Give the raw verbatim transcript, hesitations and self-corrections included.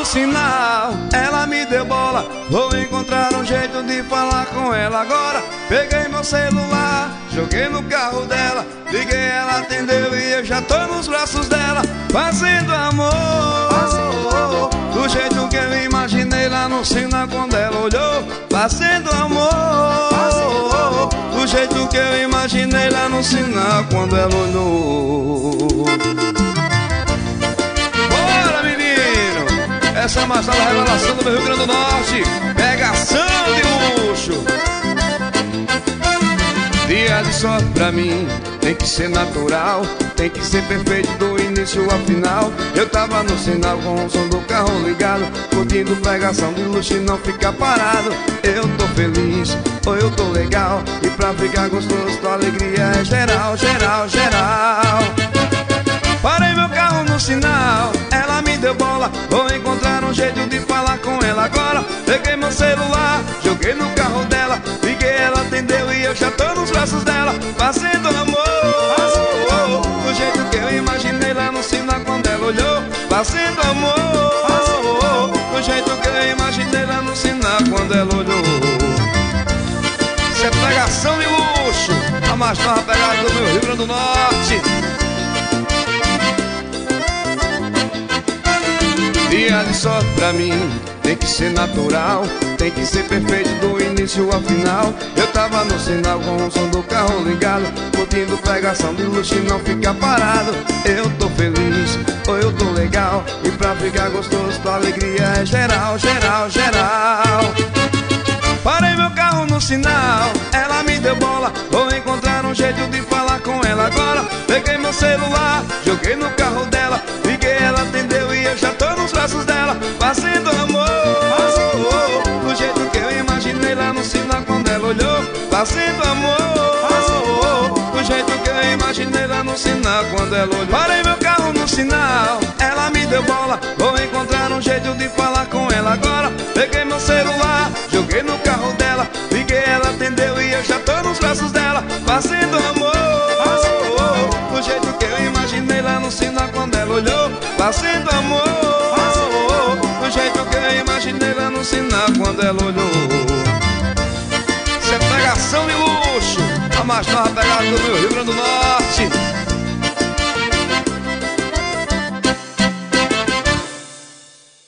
sinal, ela me deu bola. Vou encontrar um jeito de falar com ela agora. Peguei meu celular, joguei no carro dela, liguei, ela atendeu e eu já tô nos braços dela, fazendo amor, do jeito que eu imaginei lá no sinal quando ela olhou. Fazendo amor, do jeito que eu imaginei lá no sinal quando ela olhou. Bora, menino! Essa é a mais nova revelação do meu Rio Grande do Norte. Pegação de luxo. Dia de sorte pra mim tem que ser natural, tem que ser perfeito do início ao final. Eu tava no sinal com o som do carro ligado, curtindo pegação de luxo e não ficar parado. Eu tô feliz, ou eu tô legal, e pra ficar gostoso tua alegria é geral, geral, geral. Parei meu carro no sinal, ela me deu bola. Vou encontrar um jeito de falar com ela agora. Peguei meu celular, joguei no carro dela, liguei, ela atendeu e eu já tô nos braços dela, fazendo amor, do jeito que eu imaginei lá no sinal quando ela olhou. Fazendo amor, do jeito que eu imaginei lá no sinal quando ela olhou. Isso é pegação de luxo, a mais nova pegada do meu Rio Grande do Norte. Dia de sorte pra mim tem que ser natural, tem que ser perfeito do início ao final. Eu tava no sinal com o som do carro ligado, curtindo pegação de luxo e não ficar parado. Eu tô feliz, ou eu tô legal, e pra ficar gostoso tua alegria é geral, geral, geral. Parei meu carro no sinal, ela me deu bola. Vou encontrar um jeito de falar com ela agora. Peguei meu celular, joguei no carro dela, liguei, ela atendeu e eu já tô nos braços dela, fazendo amor, do jeito que eu imaginei lá no sinal quando ela olhou. Fazendo amor, do jeito que eu imaginei lá no sinal quando ela olhou. Parei meu carro no sinal, ela me deu bola. Vou encontrar um jeito de falar com ela agora. Peguei meu celular, joguei no carro dela, liguei, ela atendeu e eu já tô nos braços dela, fazendo amor, do jeito que eu imaginei lá no sinal quando ela olhou. Fazendo amor, do jeito que eu imaginei lá no sinal quando ela olhou. Isso é pegação de luxo, a mais nova pegada do meu Rio Grande do Norte.